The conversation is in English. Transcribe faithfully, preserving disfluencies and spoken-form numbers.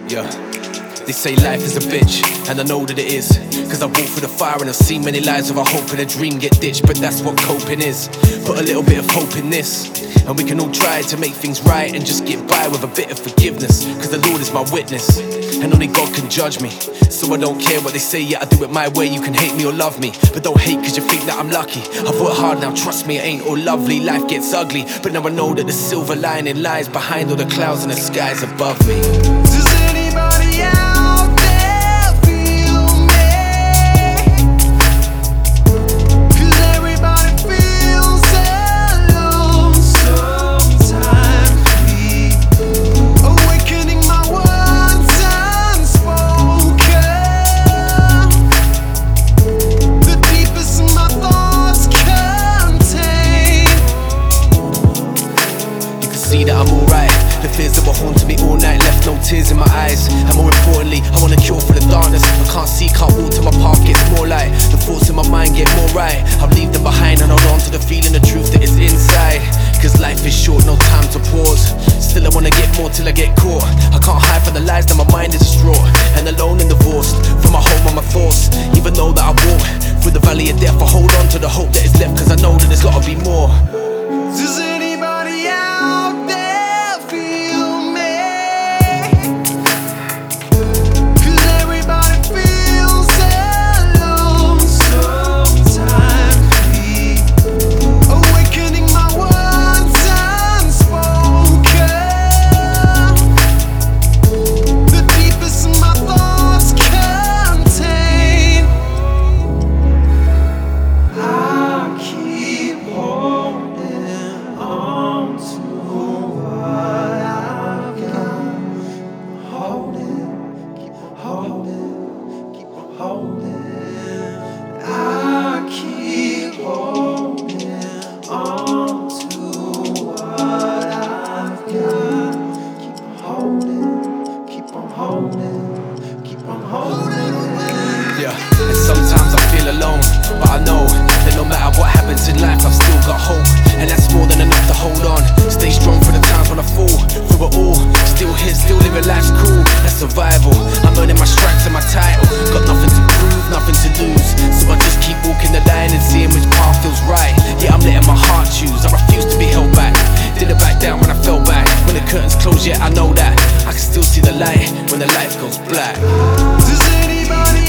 Yeah. They say life is a bitch, and I know that it is, cause I walk through the fire and I've seen many lives of a hope and a dream get ditched. But that's what coping is. Put a little bit of hope in this, and we can all try to make things right and just get by with a bit of forgiveness. Cause the Lord is my witness, and only God can judge me. So I don't care what they say, yeah, I do it my way. You can hate me or love me, but don't hate cause you think that I'm lucky. I've worked hard now, trust me, it ain't all lovely. Life gets ugly, but now I know that the silver lining lies behind all the clouds and the skies above me. Does anybody out there feel me? Cause everybody feels alone sometimes. We awakening my words unspoken. The deepest of my thoughts contain. You can see that I'm alright. The fears that were haunting me all night left no tears in my eyes. And more importantly, I want a cure for the darkness. I can't see, can't walk till my path gets more light. The thoughts in my mind get more right. I'll leave them behind and hold on to the feeling, the truth that is inside. Cause life is short, no time to pause. Still I wanna get more till I get caught. I can't hide from the lies that my mind is distraught. And alone and divorced from my home and my thoughts. Even though that I walk through the valley of death, I hold on to the hope that is left. Cause I know that there's gotta be more. Does anybody out there feel me? Cause everybody feels alone sometimes. We awakening my words unspoken. The deepest of my thoughts contain. I keep holding on to what I've got. Holding, keep on holding, keep on holding. I keep holding on to what I've got. Keep on holding, keep on holding, keep on holding. Yeah, and sometimes I feel alone, but I know that no matter what happens in life, I've still got hope. And that's more than enough to hold on. Stay strong for the times when I fall. Through it all, still here, still living life's cool. That's survival, I'm earning my stripes and my title. Got nothing to prove, nothing to lose. So I just keep walking the line and seeing which path feels right. Yeah, I'm letting my heart choose, I refuse to be held back. Didn't back down when I fell back. When the curtains close, yeah, I know that I can still see the light when the light goes black. Does anybody